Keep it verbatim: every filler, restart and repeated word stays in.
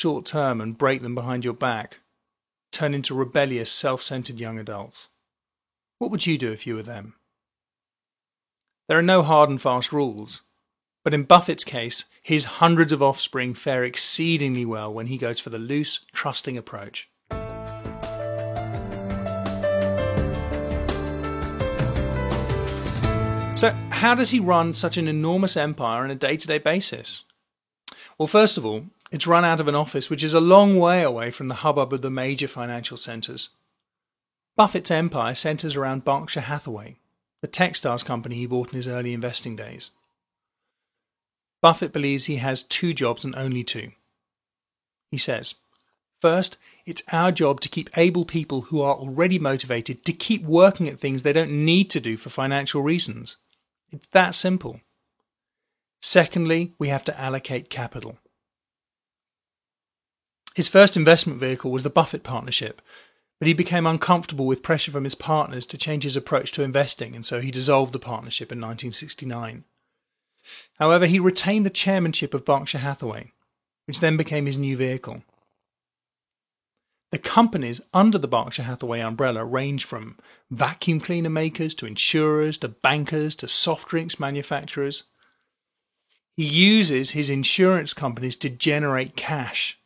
short term and break them behind your back, turn into rebellious, self-centered young adults. What would you do if you were them? There are no hard and fast rules, but in Buffett's case, his hundreds of offspring fare exceedingly well when he goes for the loose, trusting approach. So how does he run such an enormous empire on a day-to-day basis? Well, first of all, it's run out of an office which is a long way away from the hubbub of the major financial centres. Buffett's empire centres around Berkshire Hathaway, the textiles company he bought in his early investing days. Buffett believes he has two jobs and only two. He says, first, it's our job to keep able people who are already motivated to keep working at things they don't need to do for financial reasons. It's that simple. Secondly, we have to allocate capital. His first investment vehicle was the Buffett Partnership, but he became uncomfortable with pressure from his partners to change his approach to investing, and so he dissolved the partnership in nineteen sixty-nine. However, he retained the chairmanship of Berkshire Hathaway, which then became his new vehicle. The companies under the Berkshire Hathaway umbrella range from vacuum cleaner makers to insurers to bankers to soft drinks manufacturers. He uses his insurance companies to generate cash